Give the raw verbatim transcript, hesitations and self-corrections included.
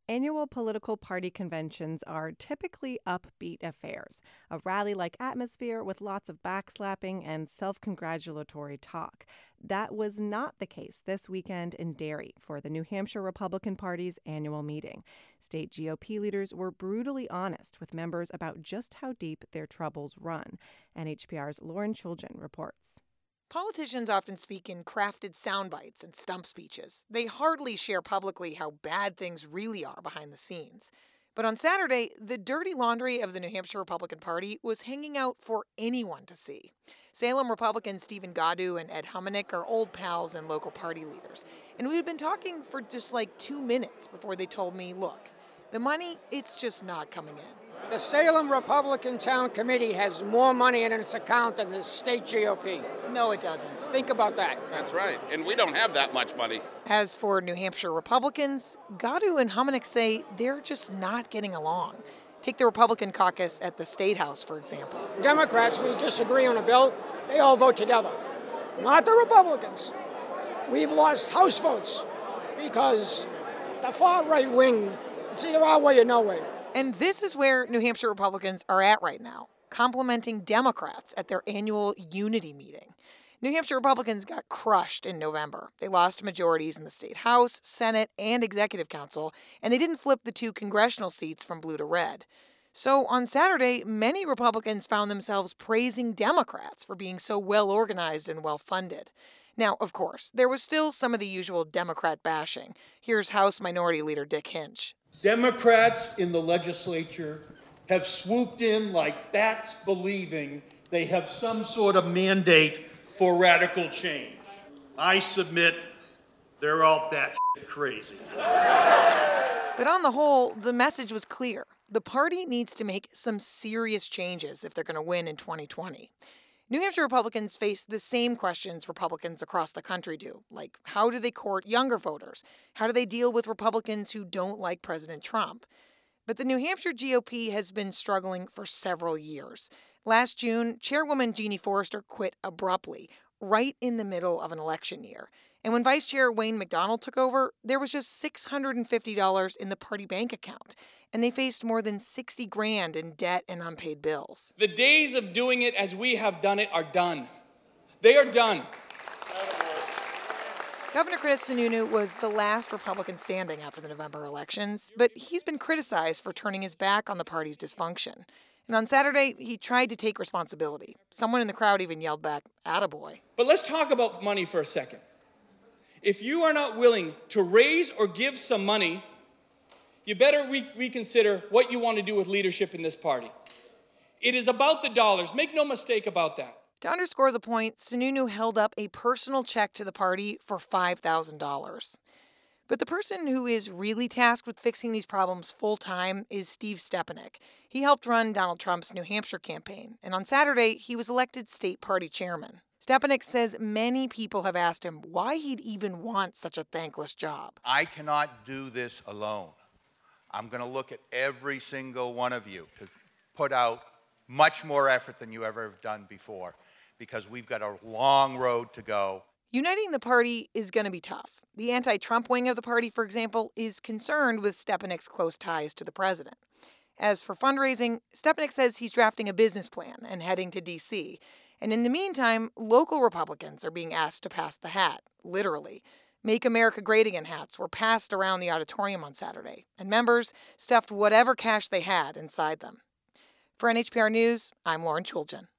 Annual political party conventions are typically upbeat affairs, a rally like atmosphere with lots of backslapping and self congratulatory talk. That was not the case this weekend in Derry for the New Hampshire Republican Party's annual meeting. State G O P leaders were brutally honest with members about just how deep their troubles run. N H P R's Lauren Chulgen reports. Politicians often speak in crafted sound bites and stump speeches. They hardly share publicly how bad things really are behind the scenes. But on Saturday, the dirty laundry of the New Hampshire Republican Party was hanging out for anyone to see. Salem Republicans Stephen Gadu and Ed Humanick are old pals and local party leaders. And we had been talking for just like two minutes before they told me, look, the money, it's just not coming in. The Salem Republican Town Committee has more money in its account than the state G O P. No, it doesn't. Think about that. That's right. And we don't have that much money. As for New Hampshire Republicans, Gadu and Humanick say they're just not getting along. Take the Republican caucus at the State House, for example. Democrats, we disagree on a bill, they all vote together. Not the Republicans. We've lost House votes because the far right wing, it's either our way or no way. And this is where New Hampshire Republicans are at right now, complimenting Democrats at their annual unity meeting. New Hampshire Republicans got crushed in November. They lost majorities in the state House, Senate, and Executive Council, and they didn't flip the two congressional seats from blue to red. So on Saturday, many Republicans found themselves praising Democrats for being so well organized and well funded. Now, of course, there was still some of the usual Democrat bashing. Here's House Minority Leader Dick Hinch. Democrats in the legislature have swooped in like bats believing they have some sort of mandate for radical change. I submit they're all batshit crazy. But on the whole, the message was clear. The party needs to make some serious changes if they're going to win in twenty twenty. New Hampshire Republicans face the same questions Republicans across the country do, like how do they court younger voters? How do they deal with Republicans who don't like President Trump? But the New Hampshire G O P has been struggling for several years. Last June, Chairwoman Jeannie Forrester quit abruptly, right in the middle of an election year. And when Vice Chair Wayne McDonald took over, there was just six hundred fifty dollars in the party bank account, and they faced more than sixty grand in debt and unpaid bills. The days of doing it as we have done it are done. They are done. Governor Chris Sununu was the last Republican standing after the November elections, but he's been criticized for turning his back on the party's dysfunction. And on Saturday, he tried to take responsibility. Someone in the crowd even yelled back, "Attaboy." But let's talk about money for a second. If you are not willing to raise or give some money, you better re- reconsider what you want to do with leadership in this party. It is about the dollars. Make no mistake about that. To underscore the point, Sununu held up a personal check to the party for five thousand dollars. But the person who is really tasked with fixing these problems full-time is Steve Stepanek. He helped run Donald Trump's New Hampshire campaign, and on Saturday, he was elected state party chairman. Stepanek says many people have asked him why he'd even want such a thankless job. I cannot do this alone. I'm going to look at every single one of you to put out much more effort than you ever have done before, because we've got a long road to go. Uniting the party is going to be tough. The anti-Trump wing of the party, for example, is concerned with Stepanek's close ties to the president. As for fundraising, Stepanek says he's drafting a business plan and heading to D C. And in the meantime, local Republicans are being asked to pass the hat, literally. Make America Great Again hats were passed around the auditorium on Saturday, and members stuffed whatever cash they had inside them. For N H P R News, I'm Lauren Chulgen.